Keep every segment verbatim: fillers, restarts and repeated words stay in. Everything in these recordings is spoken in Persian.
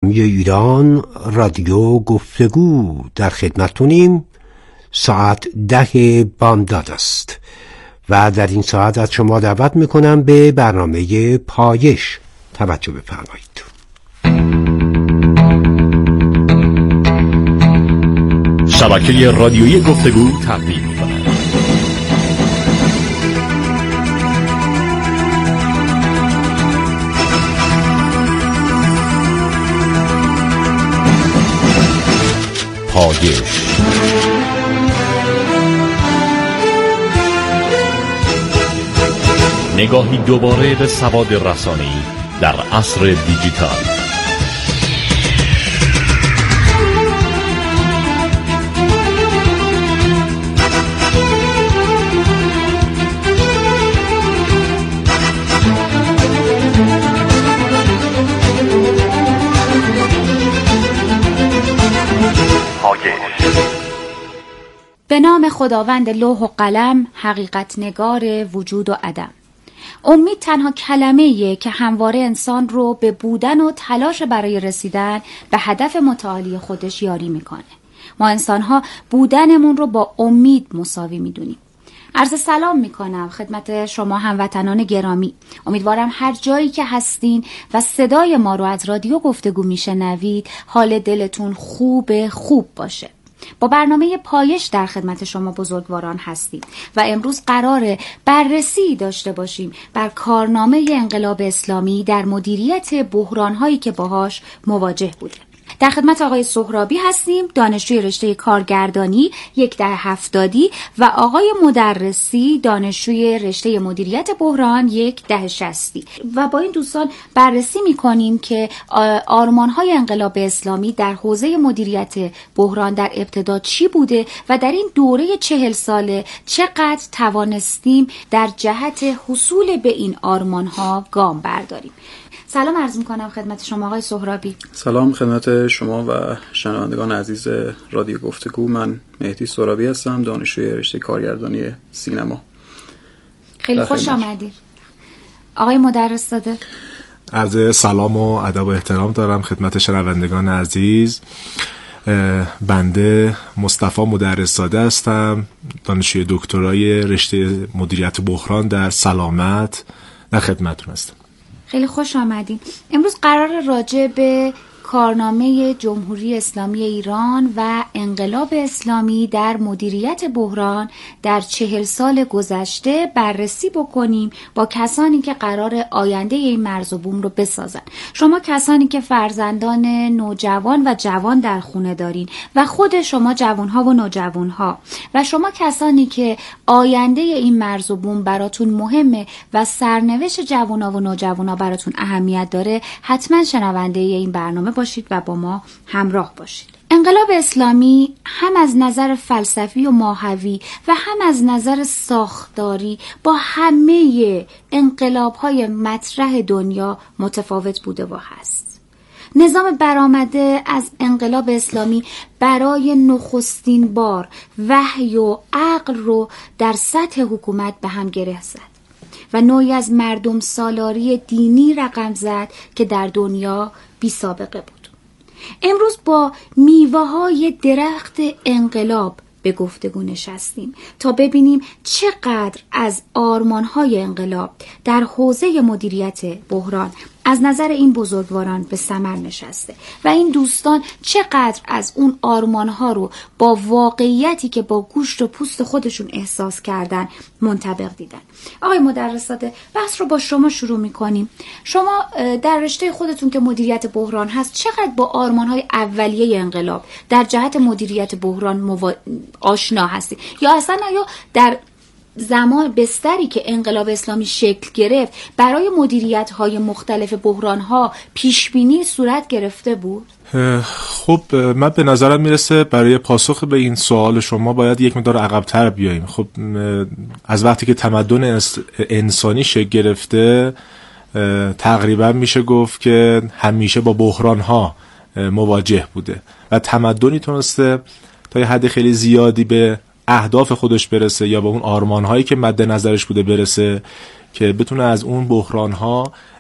ایران رادیو گفتگو در خدمتتونیم. ساعت ده بامداد است و در این ساعت از شما دعوت میکنم به برنامه پایش توجه بفرمایید. شبکه رادیویی گفتگو تقدیم می‌کند. پایش. نگاهی دوباره به سواد رسانه‌ای در عصر دیجیتال. به نام خداوند لوح و قلم، حقیقت نگار وجود و عدم. امید تنها کلمه‌ایه که همواره انسان رو به بودن و تلاش برای رسیدن به هدف متعالی خودش یاری میکنه. ما انسان‌ها بودنمون رو با امید مساوی میدونیم. عرض سلام میکنم خدمت شما هموطنان گرامی. امیدوارم هر جایی که هستین و صدای ما رو از رادیو گفتگو میشنوید حال دلتون خوب خوب باشه. با برنامه پایش در خدمت شما بزرگواران هستیم و امروز قراره بررسی داشته باشیم بر کارنامه انقلاب اسلامی در مدیریت بحران‌هایی که باهاش مواجه بوده. در خدمت آقای سهرابی هستیم، دانشجوی رشته کارگردانی یک ده هفتادی، و آقای مدرسی، دانشجوی رشته مدیریت بحران یک ده شصتی. و با این دوستان بررسی می‌کنیم که آرمان‌های انقلاب اسلامی در حوزه مدیریت بحران در ابتدا چی بوده و در این دوره چهل ساله چقدر توانستیم در جهت حصول به این آرمان‌ها گام برداریم. سلام عرض میکنم خدمت شما آقای سهرابی. سلام خدمت شما و شنوندگان عزیز رادیو گفتگو. من مهدی سهرابی هستم، دانشجوی رشته کارگردانی سینما. خیلی خوش آمدید. آقای مدرس داده، عرض سلام و ادب و احترام دارم خدمت شنوندگان عزیز. بنده مصطفی مدرس داده هستم، دانشجوی دکترای رشته مدیریت بحران در سلامت در خدمتتون هستم. خیلی خوش آمدین. امروز قرار راجع به کارنامه جمهوری اسلامی ایران و انقلاب اسلامی در مدیریت بحران در چهل سال گذشته بررسی بکنیم با کسانی که قرار آینده این مرز و بوم رو بسازن. شما کسانی که فرزندان نوجوان و جوان در خونه دارین و خود شما جوانها و نوجوانها و شما کسانی که آینده این مرز و بوم براتون مهمه و سرنوشت جوانها و نوجوانها براتون اهمیت داره، حتما شنونده این برنامه باشید و با ما همراه باشید. انقلاب اسلامی هم از نظر فلسفی و ماهوی و هم از نظر ساختاری با همه انقلاب‌های مطرح دنیا متفاوت بوده و هست. نظام برآمده از انقلاب اسلامی برای نخستین بار وحی و عقل رو در سطح حکومت به هم گره زد و نوعی از مردم سالاری دینی رقم زد که در دنیا بی سابقه بود. امروز با میوه‌های درخت انقلاب به گفتگو نشستیم تا ببینیم چقدر از آرمان‌های انقلاب در حوزه مدیریت بحران از نظر این بزرگواران به ثمر نشسته و این دوستان چقدر از اون آرمان‌ها رو با واقعیتی که با گوشت و پوست خودشون احساس کردن منطبق دیدن. آقای مدرس‌زاده، بحث رو با شما شروع می‌کنیم. شما در رشته خودتون که مدیریت بحران هست چقدر با آرمان‌های اولیه انقلاب در جهت مدیریت بحران موا... آشنا هستید یا اصلا یا در زمان بستری که انقلاب اسلامی شکل گرفت برای مدیریت‌های مختلف بحران‌ها پیشبینی صورت گرفته بود؟ خب من به نظرم میرسه برای پاسخ به این سوال شما باید یک مقدار عقب‌تر بیاییم. خب از وقتی که تمدن انسانی شکل گرفته تقریبا میشه گفت که همیشه با بحران‌ها مواجه بوده و تمدنی تونسته تا یه حد خیلی زیادی به اهداف خودش برسه یا به اون آرمان‌هایی که مد نظرش بوده برسه که بتونه از اون بحران‌ها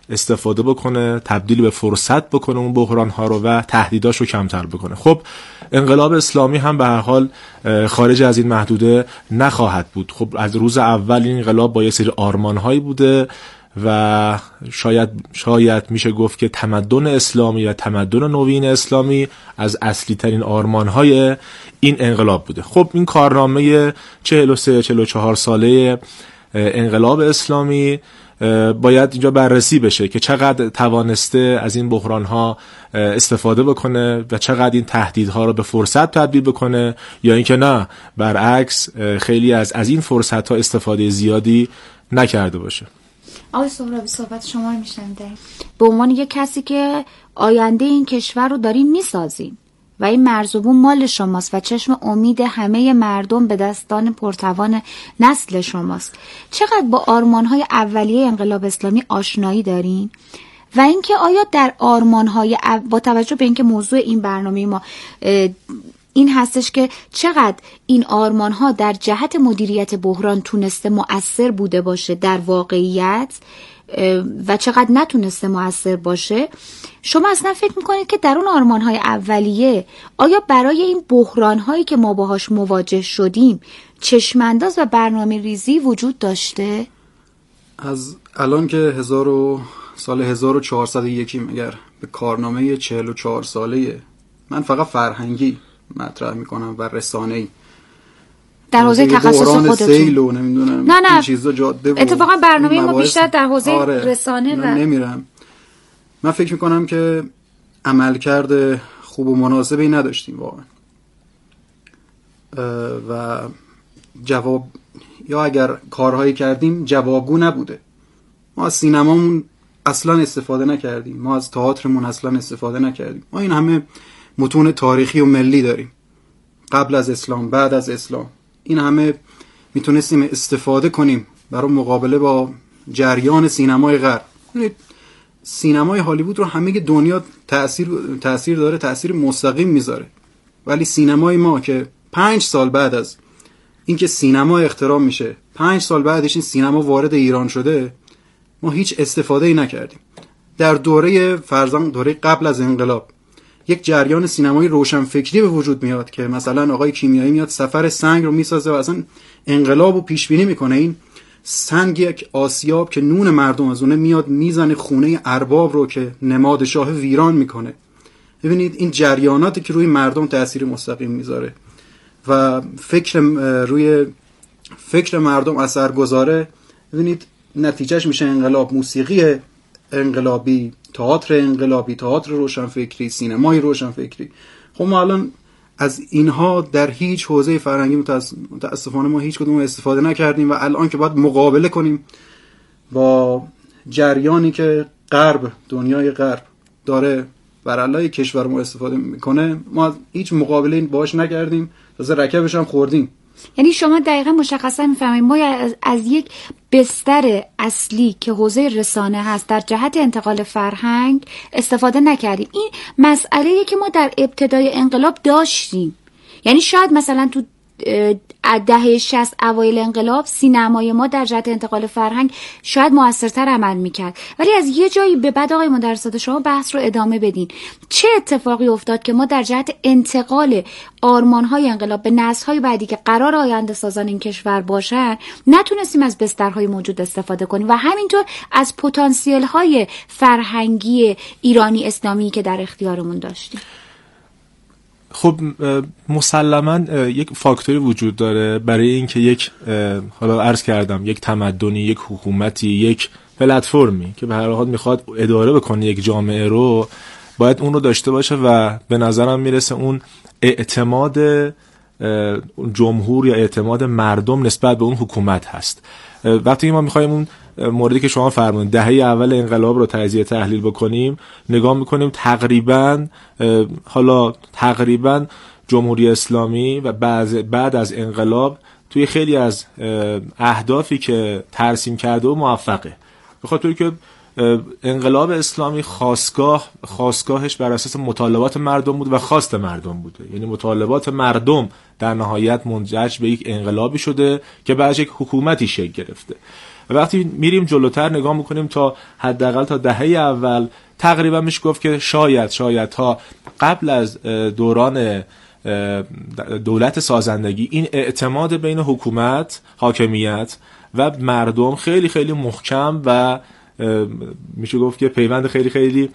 استفاده بکنه، تبدیل به فرصت بکنه اون بحران ها رو و تهدیداش رو کمتر بکنه. خب انقلاب اسلامی هم به هر حال خارج از این محدوده نخواهد بود. خب از روز اول این انقلاب با یه سری آرمان هایی بوده و شاید شاید میشه گفت که تمدن اسلامی و تمدن نوین اسلامی از اصلی ترین آرمان های این انقلاب بوده. خب این کارنامه چهل و سه چهل و چهار ساله انقلاب اسلامی باید اینجا بررسی بشه که چقدر توانسته از این بحران ها استفاده بکنه و چقدر این تهدیدها رو به فرصت تبدیل بکنه، یا اینکه نه برعکس خیلی از از این فرصت ها استفاده زیادی نکرده باشه. آقای سهرابی صحبت شما رو میشنویم. به عنوان یک کسی که آینده این کشور رو دارین میسازین و این مرزبون مال شماست و چشم امید همه مردم به دستان پرتوان نسل شماست، چقدر با آرمان‌های اولیه انقلاب اسلامی آشنایی دارین؟ و اینکه آیا در آرمان‌های او... با توجه به اینکه موضوع این برنامه ما این هستش که چقدر این آرمان‌ها در جهت مدیریت بحران تونسته مؤثر بوده باشه در واقعیت و چقدر نتونسته مؤثر باشه، شما اصلا فکر میکنید که در اون آرمان‌های اولیه آیا برای این بحران‌هایی که ما باهاش مواجه شدیم چشم‌انداز و برنامه ریزی وجود داشته؟ از الان که هزار و سال هزار و چهارصد و یک اگر به کارنامه چهل و چهار ساله من فقط فرهنگی مطرح میکنم و رسانه‌ای در حوزه تخصص خودتون سیل و نمیدونم نه نه این چیزا جاده و اتفاقا برنامه ما مباحث... بیشتر در حوزه آره. رسانه و نمیرم. من فکر میکنم که عملکرد خوب و مناسبی نداشتیم واقعا و جواب یا اگر کارهایی کردیم جوابگو نبوده. ما از سینمامون اصلا استفاده نکردیم، ما از تئاترمون اصلا استفاده نکردیم. ما این همه متون تاریخی و ملی داریم، قبل از اسلام، بعد از اسلام، این همه میتونستیم استفاده کنیم برای مقابله با جریان سینمای غرب. سینمای هالیوود رو همه دنیا تأثیر تأثیر داره، تأثیر مستقیم میذاره، ولی سینمای ما که پنج سال بعد از اینکه سینما اختراع میشه، پنج سال بعدش این سینما وارد ایران شده، ما هیچ استفاده ای نکردیم. در دوره فرضاً دوره قبل از انقلاب یک جریان سینمایی روشنفکری به وجود میاد که مثلا آقای کیمیایی میاد سفر سنگ رو میسازه و اصلا انقلاب رو پیش بینی میکنه. این سنگ یک آسیاب که نون مردم از اونه میاد میزنه خونه ارباب رو که نماد شاه ویران میکنه. ببینید این جریاناتی که روی مردم تأثیر مستقیم میذاره و فکر روی فکر مردم اثر گذاره. ببینید نتیجهش میشه انقلاب، موسیقی انقلابی، تئاتر انقلابی، تئاتر روشنفکری، سینمای روشنفکری. خب ما الان از اینها در هیچ حوزه فرهنگی متاسفانه ما هیچ کدوم استفاده نکردیم و الان که باید مقابله کنیم با جریانی که غرب، دنیای غرب داره بر علیه کشور ما استفاده میکنه، ما هیچ مقابله باهاش نکردیم، تازه رکبش هم خوردیم. یعنی شما دقیقا مشخصا میفهمید ما از, از یک بستر اصلی که حوزه رسانه هست در جهت انتقال فرهنگ استفاده نکردیم. این مسئله‌ای که ما در ابتدای انقلاب داشتیم. یعنی شاید مثلا تو دهه شصت اوایل انقلاب سینمای ما در جهت انتقال فرهنگ شاید موثرتر عمل میکرد، ولی از یه جایی به بعد آقای مدرسات شما بحث رو ادامه بدین. چه اتفاقی افتاد که ما در جهت انتقال آرمان‌های انقلاب به نسل‌های بعدی که قرار آینده سازان این کشور باشن نتونستیم از بسترهای موجود استفاده کنیم و همینطور از پتانسیل‌های فرهنگی ایرانی اسلامی که در اختیارمون داشتیم؟ خب مسلماً یک فاکتوری وجود داره برای اینکه یک حالا عرض کردم یک تمدنی، یک حکومتی، یک پلتفرمی که به هر حال میخواد اداره بکنه یک جامعه رو، باید اون رو داشته باشه و به نظرم میرسه اون اعتماد جمهور یا اعتماد مردم نسبت به اون حکومت هست. وقتی ما میخوایم اون موردی که شما فرمودید دهه اول انقلاب رو تجزیه تحلیل بکنیم، نگاه میکنیم تقریبا حالا تقریبا جمهوری اسلامی و بعد بعد از انقلاب توی خیلی از اهدافی که ترسیم کرده و موفقه، به خاطر که انقلاب اسلامی خاستگاه خاستگاهش بر اساس مطالبات مردم بود و خواست مردم بوده. یعنی مطالبات مردم در نهایت منجر به یک انقلابی شده که بعدش یک حکومتی شکل گرفته و وقتی میریم جلوتر نگاه میکنیم تا حداقل تا دهه اول تقریبا میشه گفت که شاید شاید تا قبل از دوران دولت سازندگی این اعتماد بین حکومت، حاکمیت و مردم خیلی خیلی محکم و میشه گفت که پیوند خیلی خیلی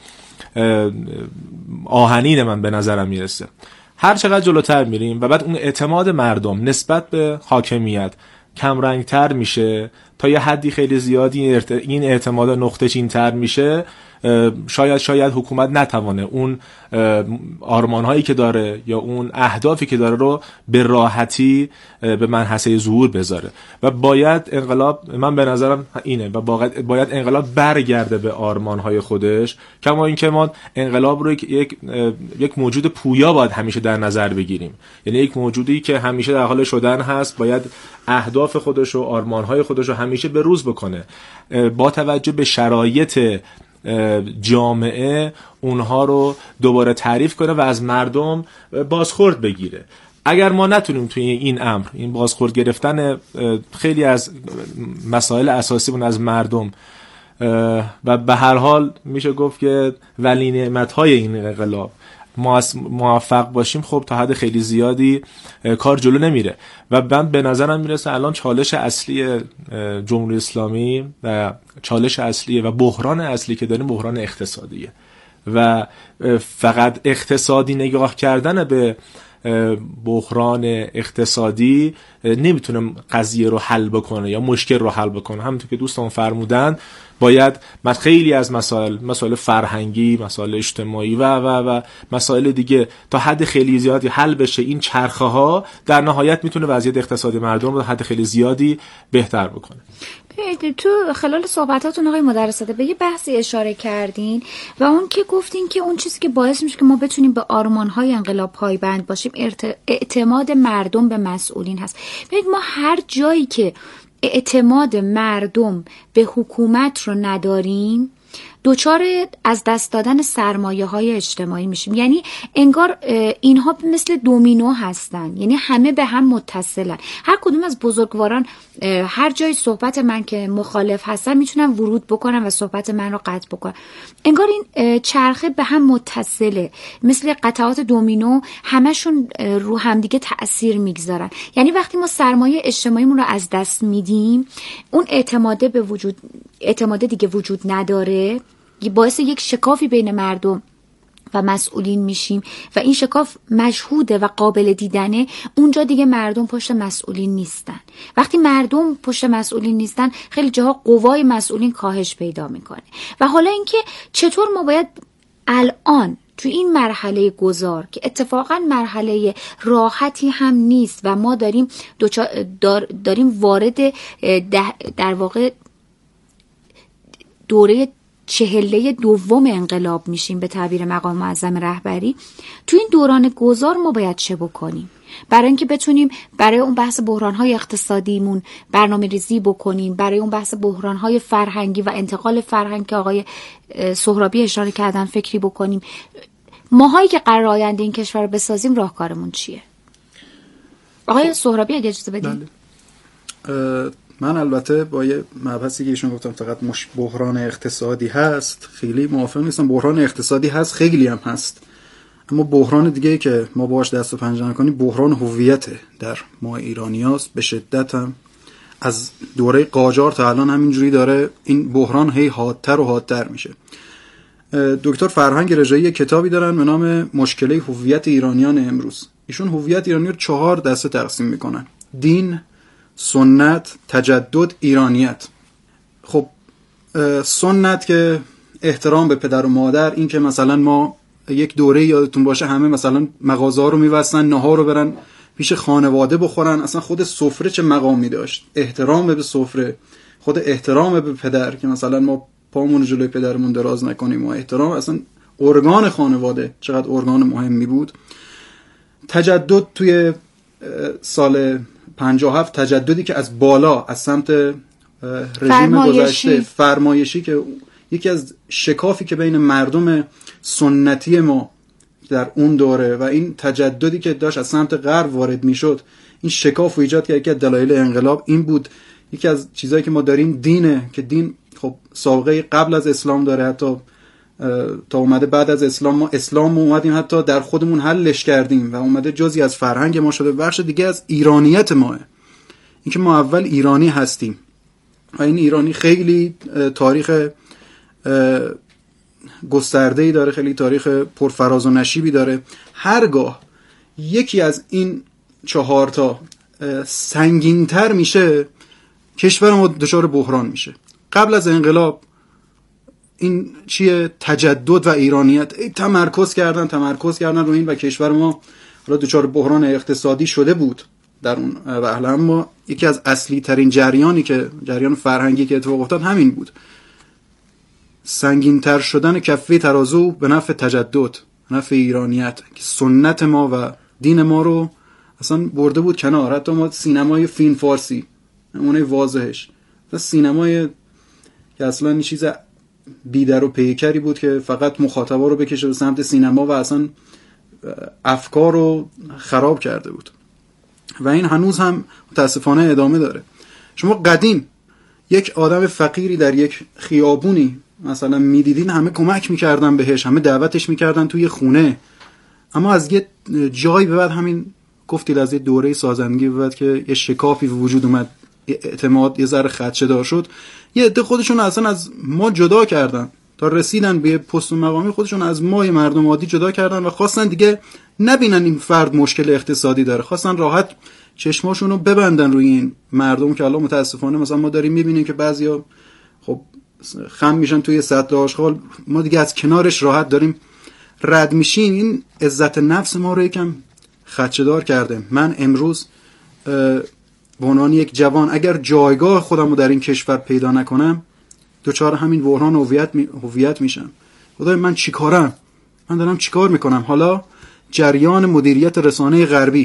آهنین من به نظرم میرسه. هر چقدر جلوتر میریم و بعد اون اعتماد مردم نسبت به حاکمیت کمرنگتر میشه تا یه حدی خیلی زیادی این اعتماد نقطه چین تر میشه، شاید شاید حکومت نتوانه اون آرمانهایی که داره یا اون اهدافی که داره رو به راحتی به منحصه ظهور بذاره و باید انقلاب، من به نظرم اینه، و باید انقلاب برگرده به آرمانهای خودش. کما اینکه ما انقلاب رو یک یک موجود پویا باید همیشه در نظر بگیریم، یعنی یک موجودی که همیشه در حال شدن هست، باید اهداف خودش و آرمانهای خودش رو همیشه به روز بکنه با توجه به شرایط جامعه، اونها رو دوباره تعریف کنه و از مردم بازخورد بگیره. اگر ما نتونیم توی این امر، این بازخورد گرفتن خیلی از مسائل اساسیمون از مردم و به هر حال میشه گفت که ولی نعمت‌های این انقلاب موفق باشیم، خب تا حد خیلی زیادی کار جلو نمیره و من به نظرم میرسه الان چالش اصلی جمهوری اسلامی و چالش اصلی و بحران اصلی که داریم بحران اقتصادیه و فقط اقتصادی نگاه کردن به بحران اقتصادی نمیتونه قضیه رو حل بکنه یا مشکل رو حل بکنه. همونطور که دوستان فرمودن باید خیلی از مسائل مسائل فرهنگی، مسائل اجتماعی و و و مسائل دیگه تا حد خیلی زیادی حل بشه. این چرخه ها در نهایت میتونه وضعیت اقتصادی مردم رو تا حد خیلی زیادی بهتر بکنه. تو خلال صحبتاتون آقای مدرس‌زاده به یه بحثی اشاره کردین و اون که گفتین که اون چیزی که باعث میشه که ما بتونیم به آرمان‌های انقلاب پایبند باشیم اعتماد مردم به مسئولین هست. ببینید ما هر جایی که اعتماد مردم به حکومت رو نداریم دوچار از دست دادن سرمایه های اجتماعی میشیم. یعنی انگار اینها مثل دومینو هستن، یعنی همه به هم متصلن. هر کدوم از بزرگواران هر جای صحبت من که مخالف هستن میتونن ورود بکنن و صحبت من رو قطع بکنن. انگار این چرخه به هم متصله، مثل قطعات دومینو همشون رو همدیگه تأثیر میگذارن. یعنی وقتی ما سرمایه اجتماعیمون رو از دست میدیم، اون اعتماده به وجود اعتماده دیگه وجود نداره، باعث یک شکافی بین مردم و مسئولین میشیم و این شکاف مشهوده و قابل دیدنه. اونجا دیگه مردم پشت مسئولین نیستن. وقتی مردم پشت مسئولین نیستن خیلی جاها قوای مسئولین کاهش پیدا میکنه. و حالا اینکه چطور ما باید الان تو این مرحله گذار که اتفاقا مرحله راحتی هم نیست و ما داریم دار داریم وارد در واقع دوره چهله دوم انقلاب میشیم به تعبیر مقام معظم رهبری، تو این دوران گذار ما باید چه بکنیم برای اینکه بتونیم برای اون بحث بحران‌های اقتصادیمون برنامه ریزی بکنیم، برای اون بحث بحران‌های فرهنگی و انتقال فرهنگ که آقای سهرابی اشاره کردن فکری بکنیم. ماهایی که قرار آینده این کشور رو بسازیم راهکارمون چیه؟ آقای سهرابی اگه اجازه بدید. من البته با یه مبحثی که ایشون گفتم فقط مش بحران اقتصادی هست خیلی موافق نیستم. بحران اقتصادی هست، خیلی هم هست، اما بحران دیگه که ما باهاش دست و پنجه نکنیم بحران هویت در ما ایرانیاست. به شدت هم از دوره قاجار تا الان همینجوری داره این بحران هی حادتر و حادتر میشه. دکتر فرهنگ رجایی کتابی دارن به نام مشکله هویت ایرانیان امروز. ایشون هویت ایرانی رو چهار دسته تقسیم میکنن: دین، سنت، تجدد، ایرانیت. خب سنت که احترام به پدر و مادر، این که مثلا ما یک دوره یادتون باشه همه مثلا مغازه‌ها رو می‌بستن، ناهار رو برن پیش خانواده بخورن. اصلا خود سفره چه مقامی داشت، احترام به سفره، خود احترام به پدر که مثلا ما پامون جلوی پدرمون دراز نکنیم و احترام اصلا ارگان خانواده چقدر ارگان مهمی بود. تجدد توی سال پنجاه و هفت تجددی که از بالا از سمت رژیم گذشته فرمایشی که یکی از شکافی که بین مردم سنتی ما در اون دوره و این تجددی که داشت از سمت غرب وارد میشد، این شکاف و ایجاد کرد که دلایل انقلاب این بود یکی از چیزایی که ما داریم دینه که دین خب سابقه قبل از اسلام داره، حتی تا اومده بعد از اسلام ما اسلام اومدیم حتی در خودمون حلش کردیم و اومده جزئی از فرهنگ ما شده، بخش دیگه از ایرانیت ماه، اینکه ما اول ایرانی هستیم و این ایرانی خیلی تاریخ گسترده‌ای داره، خیلی تاریخ پرفراز و نشیبی داره. هرگاه یکی از این چهار تا سنگین‌تر میشه کشور ما دچار بحران میشه. قبل از انقلاب این چیه؟ تجدد و ایرانیت تمرکز کردن تمرکز کردن رو این و کشور ما را دچار بحران اقتصادی شده بود در اون وهله. اما یکی از اصلی ترین جریانی که جریان فرهنگی که اتفاق افتاد همین بود، سنگین تر شدن کفه ترازو به نفع تجدد، به نفع ایرانیت که سنت ما و دین ما رو اصلا برده بود کنار. حتی ما سینمای فیلم فارسی اونه واضحش و سینمای که اصلا این چیز بیدر و پیکری بود که فقط مخاطبا رو بکشه به سمت سینما و اصلا افکار رو خراب کرده بود و این هنوز هم متاسفانه ادامه داره. شما قدیم یک آدم فقیری در یک خیابونی مثلا میدیدین، همه کمک میکردن بهش، همه دعوتش میکردن توی خونه، اما از یه جایی به بعد همین گفتید از یه دوره سازندگی به بعد که یه شکافی وجود اومد، یه اعتماد یه ذره خدشه‌دار شد، یه عده خودشون اصلا از ما جدا کردن تا رسیدن به پست و مقامی خودشون از ما مردم عادی جدا کردن و خواستن دیگه نبینن این فرد مشکل اقتصادی داره، خواستن راحت چشماشون رو ببندن روی این مردم که الان متاسفانه مثلا ما داریم میبینیم که بعضیا خب خم میشن توی سطل آشغال، ما دیگه از کنارش راحت داریم رد میشیم. این عزت نفس ما رو یکم خدشه‌دار کرده. من امروز به عنوان یک جوان اگر جایگاه خودم رو در این کشور پیدا نکنم دوچار همین بحران هویت می... هویت میشم. خدای من چیکارم؟ من دارم چیکار میکنم؟ حالا جریان مدیریت رسانه غربی،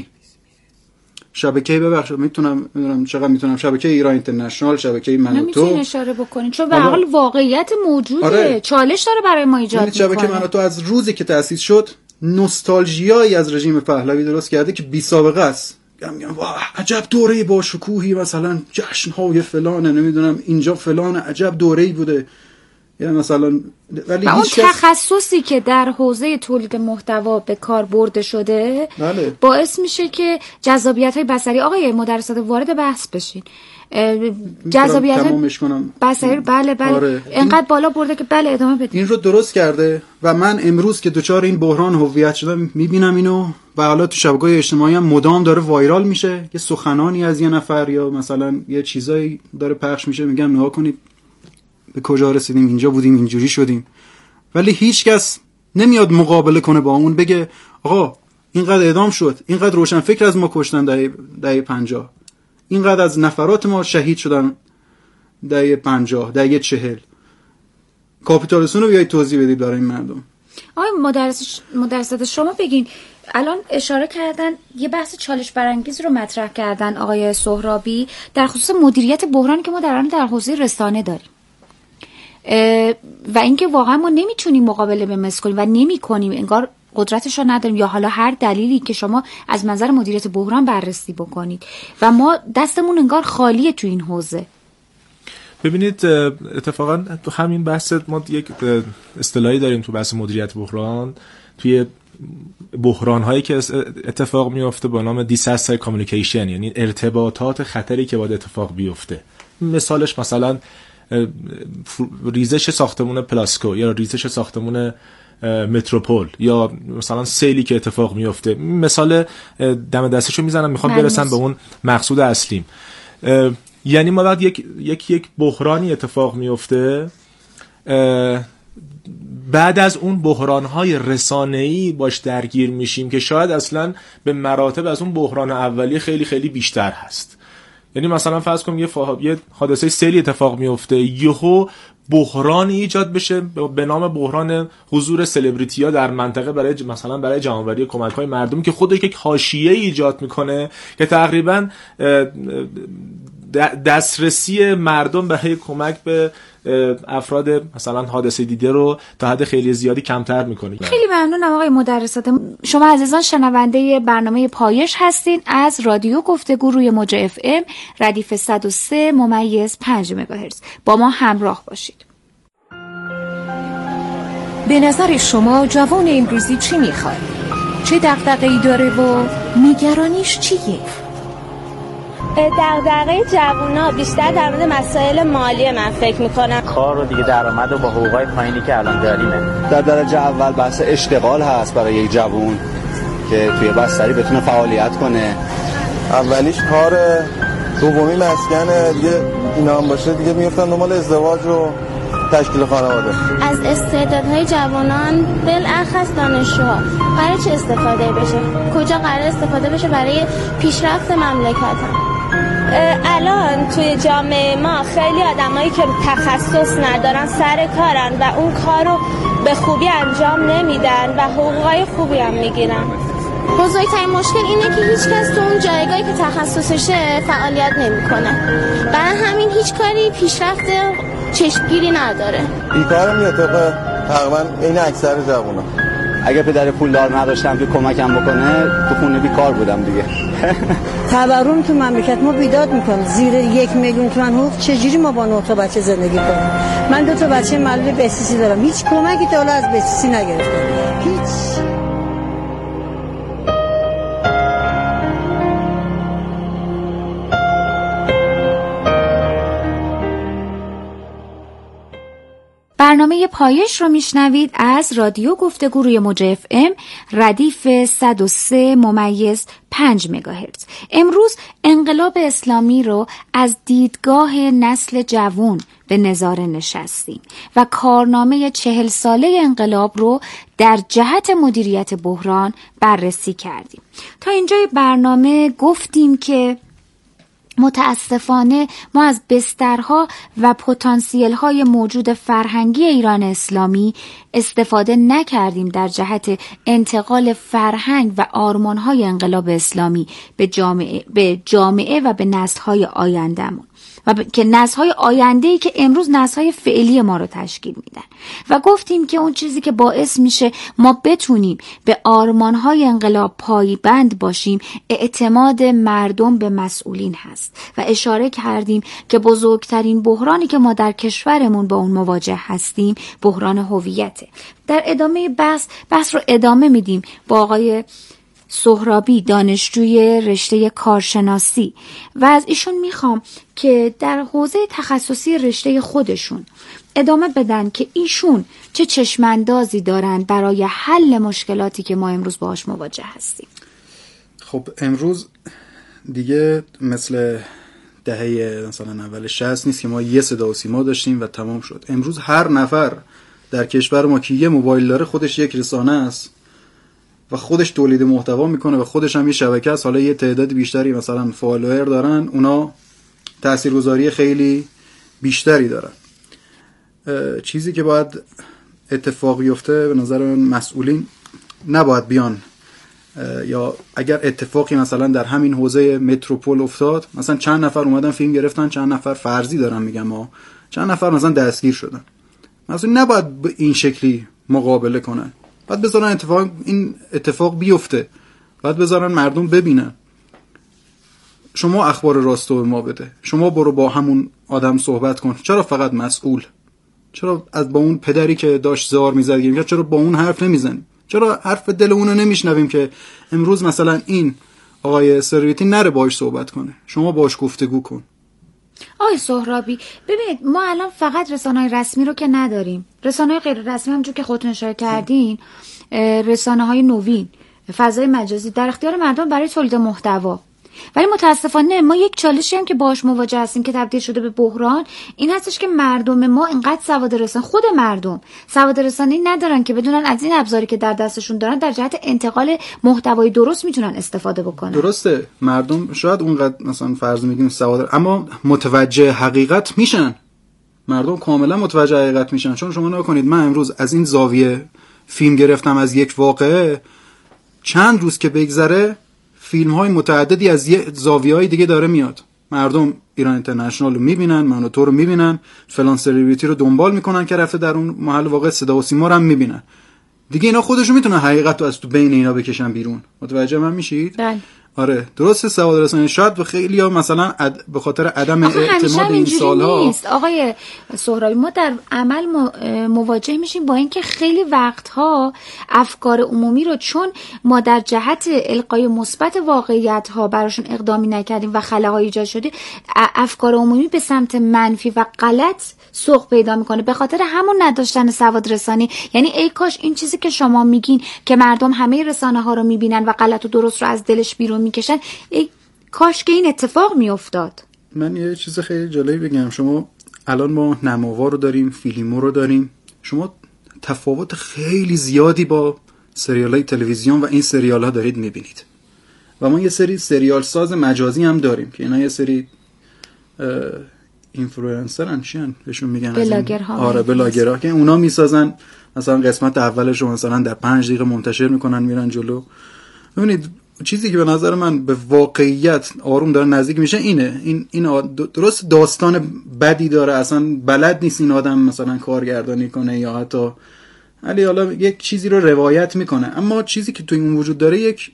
شبکه ببخشید میتونم میدونم چقدر میتونم شبکه ایران اینترنشنال، شبکه من و تو نمیتونی اشاره بکنین چون به هر حال واقعیت موجوده. آره. چالش داره برای ما ایجاد میکنه. شبکه من و تو از روزی که تأسیس شد نوستالژیایی از رژیم پهلوی درست کرده که بی سابقه است. میگم واه عجب دوره با شکوهی، مثلا جشن‌های فلانه، نمیدونم اینجا فلان، عجب دوره‌ای بوده، یا مثلا ولی اون هیچ تخصصی که در حوزه تولید محتوا به کار برده شده بله. باعث میشه که جذابیت‌های بصری، آقای مدرسات وارد بحث بشین، جذابیت بصری بله بله آره. اینقدر بالا برده که بله ادامه بدید. این رو درست کرده و من امروز که دوچار این بحران هویت شدم میبینم اینو و حالا تو شبکه‌های اجتماعی هم مدام داره وایرال میشه، یه سخنانی از یه نفر یا مثلا یه چیزایی داره پخش میشه، میگم نگاه کنید به کجا رسیدیم، اینجا بودیم اینجوری شدیم، ولی هیچکس نمیاد مقابله کنه با اون، بگه آقا اینقدر اعدام شد، اینقدر روشن فکر از ما کشتن دهه دهه پنجاه، اینقدر از نفرات ما شهید شدن دهه پنجاه، دهه چهل. کاپیتالیسم رو بیایید توضیح بدید برای این مردم. آقای مدرس مدرسات شما بگین، الان اشاره کردن یه بحث چالش برانگیز رو مطرح کردن آقای سهرابی در خصوص مدیریت بحرانی که ما در الان در حوزه رسانه داریم و اینکه واقعا ما نمیتونیم مقابله به مثل کنیم و نمیکنیم، انگار قدرتش رو نداریم یا حالا هر دلیلی که شما از منظر مدیریت بحران بررسی بکنید و ما دستمون انگار خالیه تو این حوزه. ببینید اتفاقا تو همین بحث ما یک اصطلاحی داریم تو بحث مدیریت بحران، توی بحران هایی که اتفاق میفته با نام دیساستر کامیونیکیشن، یعنی ارتباطات خطری که باید اتفاق بیفته. مثالش مثلا ریزش ساختمون پلاسکو یا ریزش ساختمون متروپول یا مثلا سیلی که اتفاق میفته. مثال دم دستشو میزنم، میخوام برسم به اون مقصود اصلیم. یعنی ما وقت یک یک یک بحرانی اتفاق میفته، بعد از اون بحران‌های رسانه‌ای باش درگیر میشیم که شاید اصلا به مراتب از اون بحران اولیه خیلی خیلی بیشتر هست. یعنی مثلا فرض کنیم یه, فا... یه حادثه سیلی اتفاق میفته، یهو بحران ایجاد بشه به نام بحران حضور سلبریتی‌ها در منطقه برای مثلا برای جمع‌آوری کمک‌های مردم که خودش یک حاشیه ایجاد میکنه که تقریبا دسترسی مردم برای کمک به افراد مثلا حادثه دیده رو تا حد خیلی زیادی کمتر میکنه. خیلی ممنونم آقای مدرسات. شما عزیزان شنونده برنامه پایش هستین از رادیو گفتگو روی موج اف ام ردیف صد و سه ممیز پنج مگاهرتز. با ما همراه باشید. به نظر شما جوان امروزی چی میخواد؟ چه دغدغه‌ای داره و نگرانیش چیه؟ دغدغه جوونا بیشتر در مورد مسائل مالی من فکر میکنم. کار رو دیگه درآمد و با حقوقای پایینی که الان داریمه. در درجه اول بحث اشتغال هست برای یک جوون که توی بستری بتونه فعالیت کنه. اولیش کار، دومی مسکن، دیگه اینا هم باشه دیگه میفتن دنبال ازدواج و تشکیل خانواده. از استعدادهای جوانان بالاخص دانشجوها قراره چه استفاده بشه؟ کجا قراره استفاده بشه برای پیشرفت مملکت هم؟ الان توی جامعه ما خیلی آدمایی که تخصص ندارن سر کارن و اون کارو به خوبی انجام نمیدن و حقوقای خوبی هم میگیرن. بزرگترین مشکل اینه که هیچ کس تو اون جایگاهی که تخصصشه فعالیت نمیکنه. برای همین هیچ کاری پیشرفت چشمگیری نداره. بیکارم میاد طبق تقریبا این اکثر جوونا. اگه پدر پولدار نداشتم که کمکم بکنه تو خونه بیکار بودم دیگه. تورم تو مملکت ما بیداد میکنه. زیر یک میلیون تومان حقوق چجوری ما با نه تا بچه زندگی کنیم؟ من دو تا بچه معلول بهسیسی دارم. هیچ کمکی تا حالا از بهسیسی نگرفتم. هیچ. برنامه پایش رو میشنوید از رادیو گفتگو روی موج اف ام ردیف صد و سه ممیز پنج مگاهرتز. امروز انقلاب اسلامی رو از دیدگاه نسل جوان به نظاره نشستیم و کارنامه چهل ساله انقلاب رو در جهت مدیریت بحران بررسی کردیم. تا اینجای برنامه گفتیم که متاسفانه ما از بسترها و پتانسیل‌های موجود فرهنگی ایران اسلامی استفاده نکردیم در جهت انتقال فرهنگ و آرمان‌های انقلاب اسلامی به جامعه به جامعه و به نسل‌های آینده‌مون و ب... که نسل‌های آینده‌ای که امروز نسل‌های فعلی ما رو تشکیل میدن و گفتیم که اون چیزی که باعث میشه ما بتونیم به آرمان‌های انقلاب پایبند باشیم اعتماد مردم به مسئولین هست و اشاره کردیم که بزرگترین بحرانی که ما در کشورمون با اون مواجه هستیم بحران هویته. در ادامه بحث بحث رو ادامه میدیم با آقای سهرابی دانشجوی رشته کارشناسی و از ایشون میخوام که در حوزه تخصصی رشته خودشون ادامه بدن که ایشون چه چشماندازی دارن برای حل مشکلاتی که ما امروز باهاش مواجه هستیم. خب امروز دیگه مثل دهه مثلا اول شصت نیست که ما یه صدا و سیما داشتیم و تمام شد. امروز هر نفر در کشور ما که یه موبایل داره خودش یک رسانه است و خودش تولید محتوا میکنه و خودش هم یه شبکه است. حالا یه تعداد بیشتری مثلا فالوور دارن، اونا تاثیرگذاری خیلی بیشتری دارن. چیزی که باید اتفاق بیفته به نظر من مسئولین نباید بیان، یا اگر اتفاقی مثلا در همین حوزه متروپول افتاد، مثلا چند نفر اومدن فیلم گرفتن، چند نفر فرضی دارم میگم ما چند نفر مثلا دستگیر شدن، مثلا نباید به این شکلی مقابله کنن. بعد بذارن اتفاق این اتفاق بیفته، بعد بذارن مردم ببینن. شما اخبار راستو به ما بده، شما برو با همون آدم صحبت کن. چرا فقط مسئول؟ چرا از با اون پدری که داشت زار میزد چرا با اون حرف نمیزنیم؟ چرا حرف دل اونو نمیشنویم که امروز مثلا این آقای سرویتی نره باهاش صحبت کنه، شما باهاش گفتگو کن. آقای سهرابی ببینید ما الان فقط رسانه‌های رسمی رو که نداریم، رسانه‌های غیر رسمی همونجور که خودتون اشاره کردین، رسانه‌های نوین، فضای مجازی در اختیار مردم برای تولید محتوا. ولی متاسفانه ما یک چالشی هم که باهاش مواجه هستیم که تبدیل شده به بحران این هستش که مردم ما اینقدر سواد رسان خود مردم سواد رسانی ندارن که بدونن از این ابزاری که در دستشون دارن در جهت انتقال محتوای درست میتونن استفاده بکنن. درسته، مردم شاید اونقدر مثلا فرض میگیم سواد، اما متوجه حقیقت میشن. مردم کاملا متوجه حقیقت میشن. چون شما نگاه کنید، من امروز از این زاویه فیلم گرفتم از یک واقعه، چند روز که بگذره فیلم های متعددی از یه زاویه های دیگه داره میاد. مردم ایران اینترنشنال رو میبینن، منو تو رو میبینن، فلان سلبریتی رو دنبال میکنن که رفته در اون محل واقع، صدا و سیما رو هم میبینن دیگه. اینا خودشون میتونن حقیقت رو از تو بین اینا بکشن بیرون. متوجه من میشید؟ بله. آره درست. سواد رسانی شاید به خیلی ها مثلا اد... به خاطر عدم اعتماد این سالها نیست. آقای سهرابی، ما در عمل مواجه میشیم با اینکه خیلی وقتها افکار عمومی رو چون ما در جهت القای مثبت واقعیت ها براشون اقدامی نکردیم و خلاهای ایجاد شده، افکار عمومی به سمت منفی و غلط سوق پیدا میکنه به خاطر همون نداشتن سواد رسانی. یعنی ای کاش این چیزی که شما میگین که مردم همه رسانه ها رو میبینن و غلط و درست رو از دلش بیرون میکشن، ای کاش که این اتفاق میافتاد. من یه چیز خیلی جالبی بگم. شما الان ما نماوا رو داریم، فیلمو رو داریم، شما تفاوت خیلی زیادی با سریال‌های تلویزیون و این سریال‌ها دارید میبینید. و ما یه سری سریال ساز مجازی هم داریم که اینا یه سری اینفلوئنسرن، چیان بهشون میگن؟ بلاگرها. آره بلاگرها که اونا میسازن مثلا قسمت اولش رو مثلا در پنج دقیقه منتشر میکنن میرن جلو. ببینید چیزی که به نظر من به واقعیت آروم داره نزدیک میشه اینه. این این درست داستان بدی داره، اصلا بلد نیست این آدم مثلا کارگردانی کنه یا حتی علی حالا یک چیزی رو روایت میکنه، اما چیزی که توی اون وجود داره یک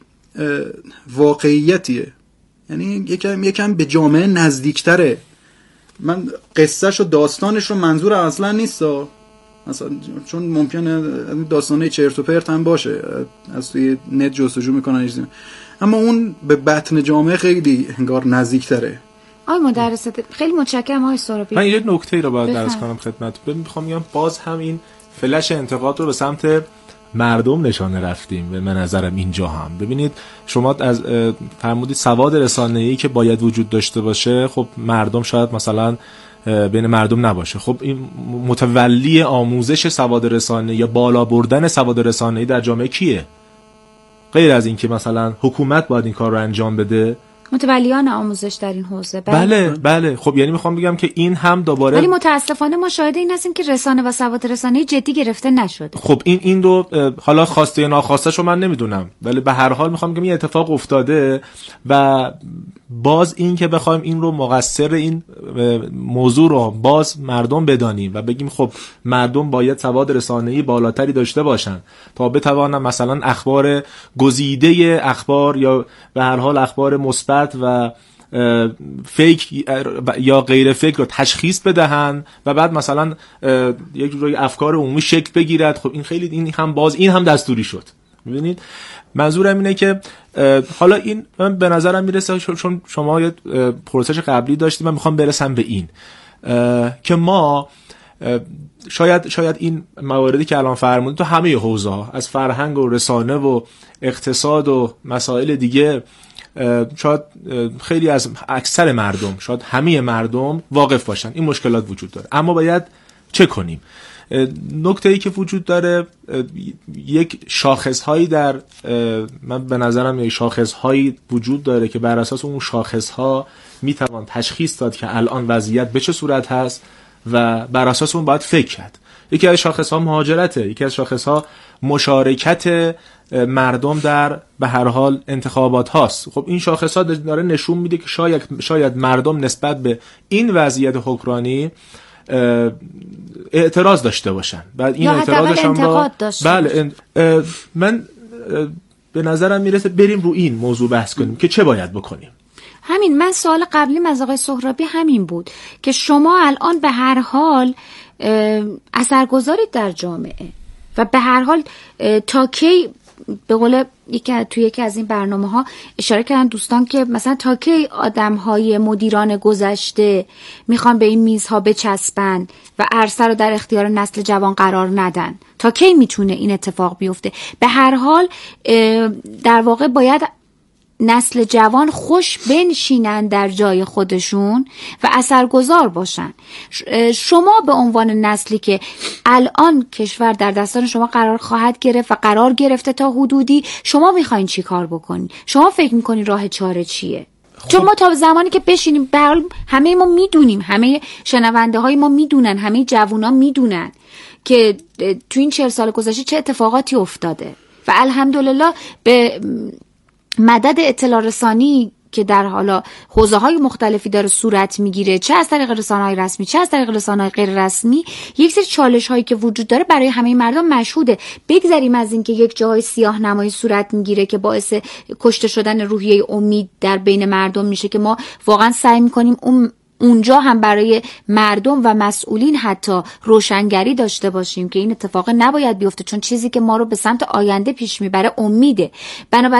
واقعیتیه. یعنی یکم یکم به جامعه نزدیکتره. من قصهش و داستانش رو منظور اصلا نیست مثلا، چون ممکنه داستانه چرت و پرت هم باشه از توی نت جستجو میکنن، اما اون به بطن جامعه خیلی انگار نزدیکتره. آی مدرس خیلی متشکرم آقای سهرابی. من یه نکته رو باید درس کنم خدمتتون. میخوام بگم باز هم این فلش انتقاد رو به سمت مردم نشانه رفتیم به نظرم اینجا هم. ببینید شما از فرمودید سواد رسانه‌ای که باید وجود داشته باشه، خب مردم شاید مثلا بین مردم نباشه. خب این متولی آموزش سواد رسانه‌ای یا بالا بردن سواد رسانه‌ای در جامعه کیه؟ غیر از این که مثلا حکومت باید این کار رو انجام بده، متولیان آموزش در این حوزه. بله بله, بله. خب یعنی میخوام بگم که این هم دوباره، ولی متاسفانه ما شاهد این هستیم که رسانه و سواد رسانه‌ای جدی گرفته نشده. خب این این رو حالا خواسته یا ناخواسته شو من نمیدونم، ولی به هر حال میخوام بگم این اتفاق افتاده و باز این که بخوایم این رو مقصر این موضوع رو باز مردم بدانیم و بگیم خب مردم باید سواد رسانه‌ای بالاتری داشته باشن تا بتوانن مثلا اخبار گزیده اخبار یا به هر حال اخبار مثبت و فیک یا غیر فیک رو تشخیص بدهن و بعد مثلا یک جوری افکار عمومی شکل بگیرد. خب این خیلی این هم باز این هم دستوری شد. می‌بینید منظورم اینه که حالا این من به نظرم میرسه چون شما یه پرسش قبلی داشتیم، من میخوام برسم به این که ما شاید شاید این مواردی که الان فرمودید تو همه حوزه‌ها از فرهنگ و رسانه و اقتصاد و مسائل دیگه شاید خیلی از اکثر مردم، شاید همه مردم واقف باشن این مشکلات وجود داره. اما باید چه کنیم؟ نکته‌ای که وجود داره یک شاخص‌هایی در من به نظرم یک شاخص‌هایی وجود داره که بر اساس اون شاخص‌ها میتوان تشخیص داد که الان وضعیت به چه صورت هست و بر اساس اون باید فکر کرد. یکی از شاخص‌ها مهاجرته، یکی از شاخص‌ها مشارکت مردم در به هر حال انتخابات هاست. خب این شاخص‌ها داره نشون میده که شاید شاید مردم نسبت به این وضعیت حکمرانی اعتراض داشته باشن. بعد این اعتراضشون با بله من به نظرم میرسه بریم رو این موضوع بحث کنیم که چه باید بکنیم. همین من سوال قبلیم از آقای سهرابی همین بود که شما الان به هر حال اثرگذارید در جامعه و به هر حال تا کی به قول یکی توی یکی از این برنامه‌ها اشاره کردن دوستان که مثلا تا کی آدم‌های مدیران گذشته میخوان به این میزها بچسبن و عرصه رو در اختیار نسل جوان قرار ندن، تا کی میتونه این اتفاق بیفته؟ به هر حال در واقع باید نسل جوان خوش بنشینن در جای خودشون و اثرگذار باشن. شما به عنوان نسلی که الان کشور در دستان شما قرار خواهد گرفت و قرار گرفته تا حدودی، شما میخواین چی کار بکنین؟ شما فکر میکنین راه چاره چیه؟ چون ما تا زمانی که بشینیم برحال همه ما میدونیم، همه شنونده های ما میدونن، همه جوونا میدونن که تو این چهل سال گذشته چه اتفاقاتی افتاده و الحمدلله به مدد اطلاع رسانی که در حالا حوزه‌های مختلفی داره صورت میگیره، چه از طریق رسانه‌های رسمی چه از طریق رسانه‌های غیر رسمی، یک سری چالش‌هایی که وجود داره برای همه مردم مشهوده. بگذریم از این که یک جاهای سیاه نمایی صورت میگیره که باعث کشته شدن روحیه امید در بین مردم میشه که ما واقعا سعی می‌کنیم اون اونجا هم برای مردم و مسئولین حتی روشنگری داشته باشیم که این اتفاق نباید بیفته، چون چیزی که ما رو به سمت آینده پیش میبره امیده. بنابراین